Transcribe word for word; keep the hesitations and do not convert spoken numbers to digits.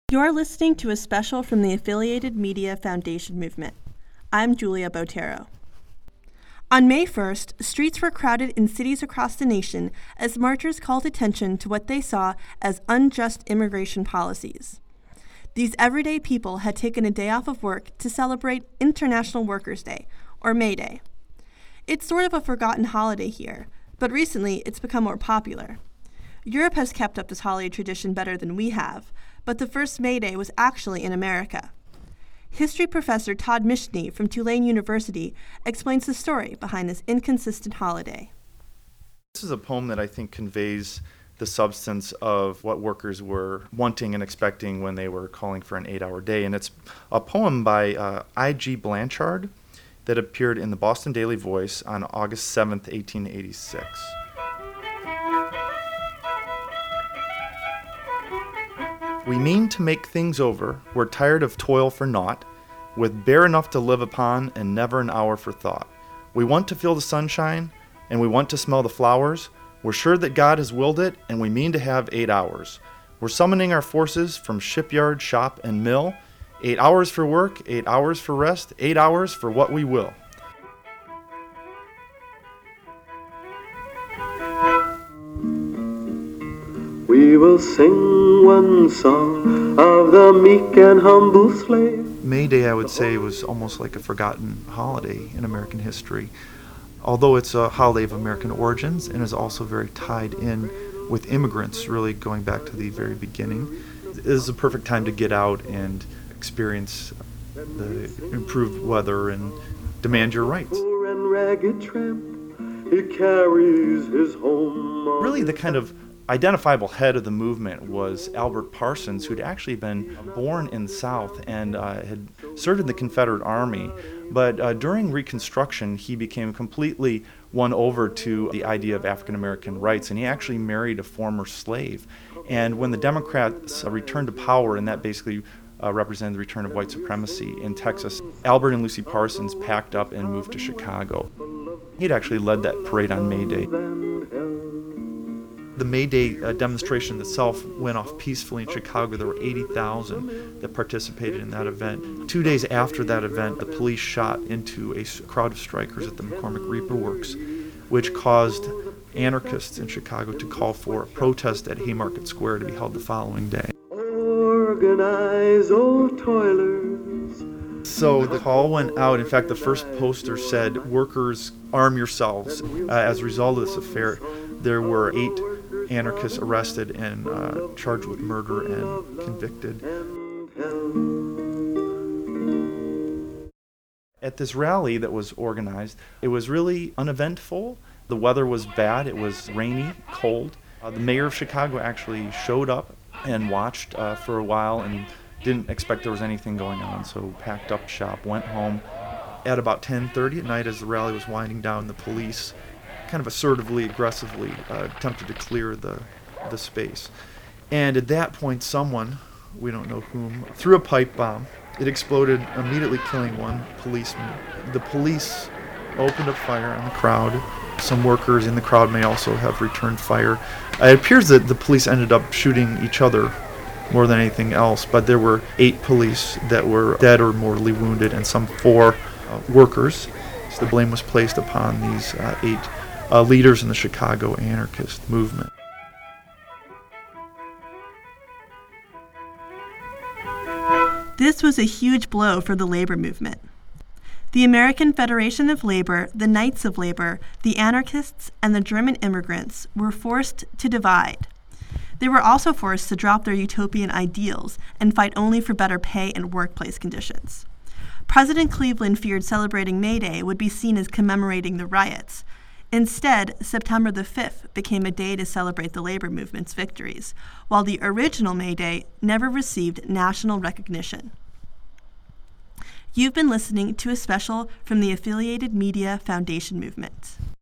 You're listening to a special from the Affiliated Media Foundation movement. I'm Julia Botero. On May first, streets were crowded in cities across the nation as marchers called attention to what they saw as unjust immigration policies. These everyday people had taken a day off of work to celebrate International Workers' Day, or May Day. It's sort of a forgotten holiday here, but recently it's become more popular. Europe has kept up this holiday tradition better than we have, but the first May Day was actually in America. History professor Todd Mishney from Tulane University explains the story behind this inconsistent holiday. This is a poem that I think conveys the substance of what workers were wanting and expecting when they were calling for an eight-hour day. And it's a poem by uh, I G Blanchard that appeared in the Boston Daily Voice on August seventh, eighteen eighty-six. We mean to make things over, we're tired of toil for naught, with bare enough to live upon and never an hour for thought. We want to feel the sunshine, and we want to smell the flowers. We're sure that God has willed it, and we mean to have eight hours. We're summoning our forces from shipyard, shop, and mill. Eight hours for work, eight hours for rest, eight hours for what we will. We will sing one song of the meek and humble slave. May Day, I would say, was almost like a forgotten holiday in American history. Although it's a holiday of American origins and is also very tied in with immigrants, really going back to the very beginning. It is a perfect time to get out and experience the improved weather and demand your rights. Poor and ragged tramp, he carries his home on Really, the kind of identifiable head of the movement was Albert Parsons, who had actually been born in the South and uh, had served in the Confederate Army. But uh, during Reconstruction, he became completely won over to the idea of African American rights, and he actually married a former slave. And when the Democrats uh, returned to power, and that basically uh, represented the return of white supremacy in Texas, Albert and Lucy Parsons packed up and moved to Chicago. He'd actually led that parade on May Day. The May Day uh, demonstration itself went off peacefully in Chicago. There were eighty thousand that participated in that event. Two days after that event, the police shot into a crowd of strikers at the McCormick Reaper Works, which caused anarchists in Chicago to call for a protest at Haymarket Square to be held the following day. Organize, oh toilers. So the call went out. In fact, the first poster said, "Workers, arm yourselves." Uh, as a result of this affair, there were eight anarchists arrested and uh, charged with murder and convicted. At this rally that was organized, it was really uneventful. The weather was bad. It was rainy, cold. Uh, the mayor of Chicago actually showed up and watched uh, for a while and didn't expect there was anything going on, so packed up shop, went home. At about ten thirty at night, as the rally was winding down, the police kind of assertively, aggressively uh, attempted to clear the the space. And at that point, someone, we don't know whom, threw a pipe bomb. It exploded, immediately killing one policeman. The police opened up fire on the crowd. Some workers in the crowd may also have returned fire. Uh, it appears that the police ended up shooting each other more than anything else, but there were eight police that were dead or mortally wounded, and some four uh, workers. So the blame was placed upon these uh, eight Uh, leaders in the Chicago anarchist movement. This was a huge blow for the labor movement. The American Federation of Labor, the Knights of Labor, the anarchists, and the German immigrants were forced to divide. They were also forced to drop their utopian ideals and fight only for better pay and workplace conditions. President Cleveland feared celebrating May Day would be seen as commemorating the riots. Instead, September the fifth became a day to celebrate the labor movement's victories, while the original May Day never received national recognition. You've been listening to a special from the Affiliated Media Foundation movement.